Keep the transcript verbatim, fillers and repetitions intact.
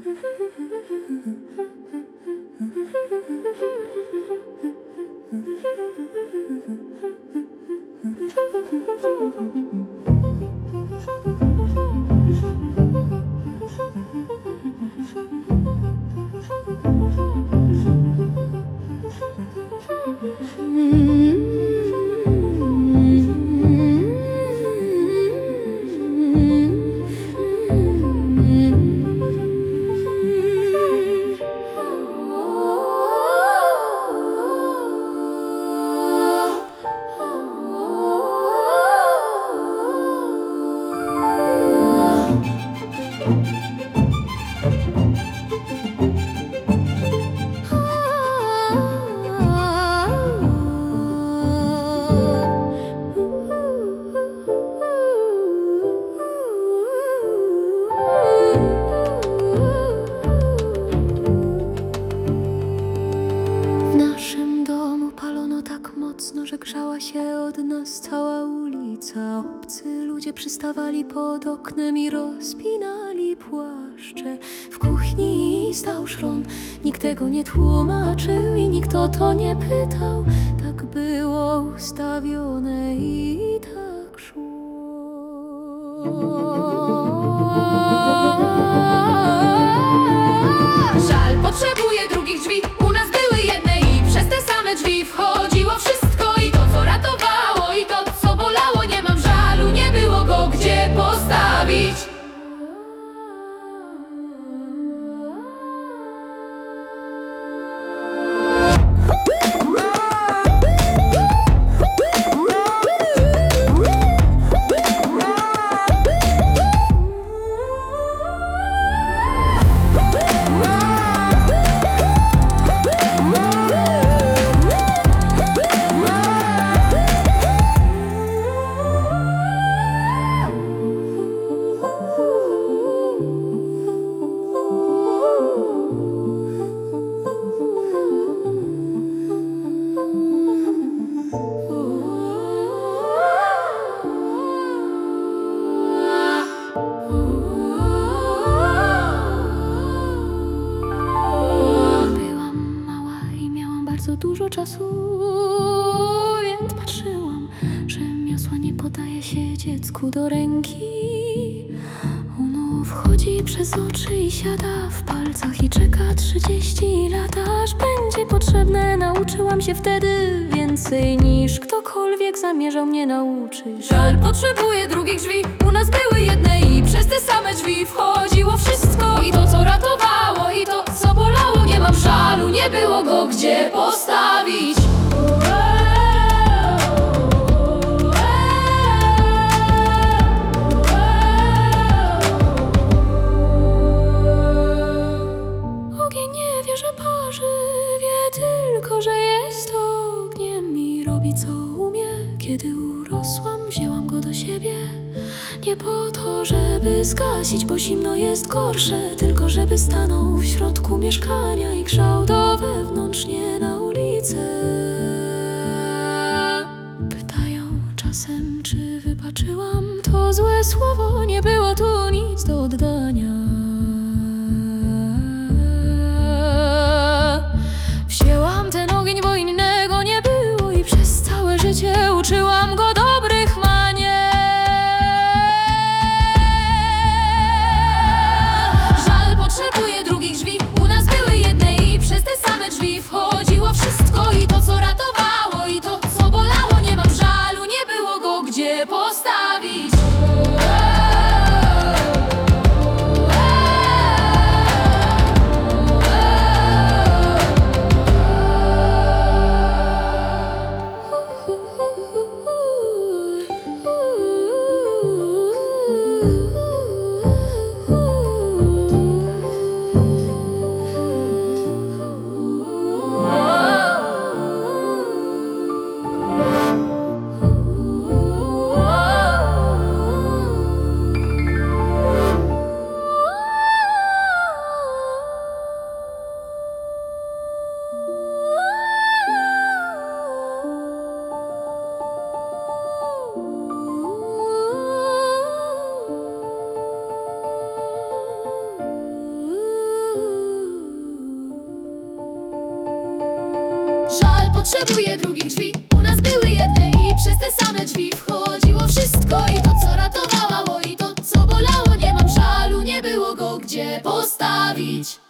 Że grzała się od nas cała ulica. Obcy ludzie przystawali pod oknem i rozpinali płaszcze. W kuchni stał szron, nikt tego nie tłumaczył i nikt o to nie pytał. Tak było ustawione i tak szło. Żal potrzebuje drugich drzwi. U nas były jedne i przez te same drzwi wchodziło wszystko. I to, co ratowało, i to, co bolało. Nie mam żalu, nie było go gdzie postawić. Dużo czasu, więc patrzyłam, że miosła nie podaje się dziecku do ręki. Ono wchodzi przez oczy i siada w palcach i czeka trzydzieści lat, aż będzie potrzebne. Nauczyłam się wtedy więcej niż ktokolwiek zamierzał mnie nauczyć. Żal potrzebuje drugich drzwi. U nas były jedne i przez te same drzwi wchodziło wszystko. I to, co ratowało, i to, co bolało. Nie mam żalu, nie było go gdzie postawić. Ogień nie wie, że parzy, wie tylko, że jest ogniem i robi co umie. Kiedy urosłam, wzięłam go do siebie. Nie po to, żeby zgasić, bo zimno jest gorsze, tylko żeby stanął w środku mieszkania i grzał to wewnątrz, nie na ulicę. Pytają czasem, czy wybaczyłam to złe słowo. Nie było tu nic do oddania. Wzięłam ten ogień, bo innego nie było i przez całe życie uczyłam go dobrych manier. Potrzebuje drugich drzwi. U nas były jedne i przez te same drzwi wchodziło wszystko. I to, co ratowało, i to, co bolało. Nie mam żalu, nie było go gdzie postawić. potrzebuje drugich drzwi. U nas były jedne i przez te same drzwi wchodziło wszystko. I to co ratowało, i to co bolało. Nie mam żalu, nie było go gdzie postawić.